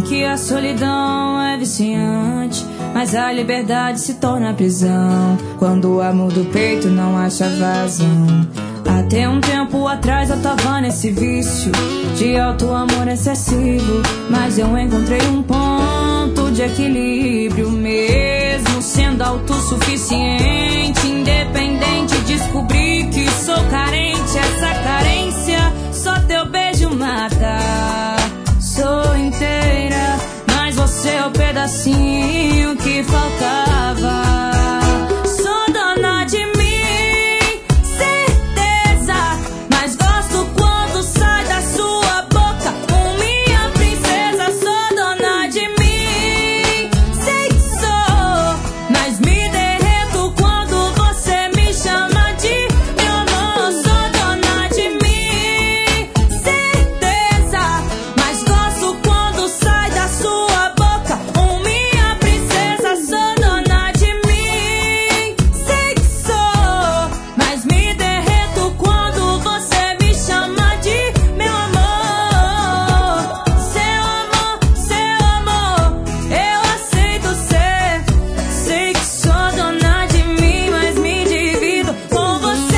que a solidão é viciante, mas a liberdade se torna prisão quando o amor do peito não acha vazão. Até um tempo atrás eu tava nesse vício de alto amor excessivo, mas eu encontrei um ponto de equilíbrio. Mesmo sendo autossuficiente, independente, descobri que sou carente. Essa carência só teu beijo mata. Sou inteira, mas você é o pedacinho que faltava. Sou dona de mim, certeza, mas gosto quando sai da sua boca. Minha princesa, sou dona de mim. Sei que sou, mas me derreto quando você me chama de meu amor. Sou dona de mim, certeza, mas gosto quando sai da sua boca. Minha princesa, sou dona de mim. Sei que sou, mas me derreto quando você me chama de meu amor. Seu amor, eu aceito ser. Sei que sou dona de mim, mas me divido com você.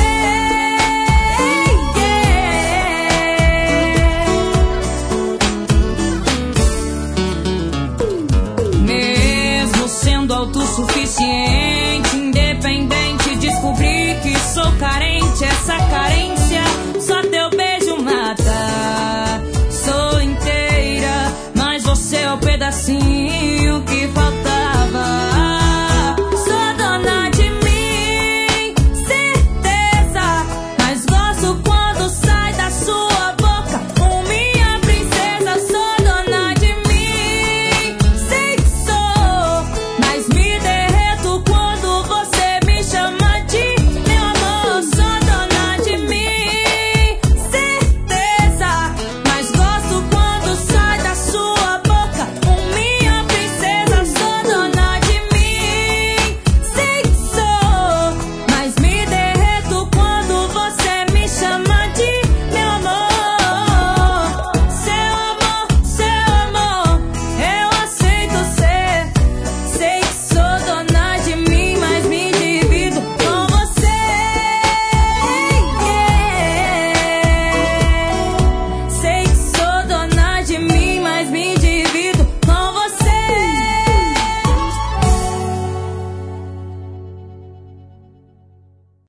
Mesmo sendo autossuficiente, independente, descobri que sou carente. Essa carência só teu beijo mata. Sou inteira, mas você é o pedacinho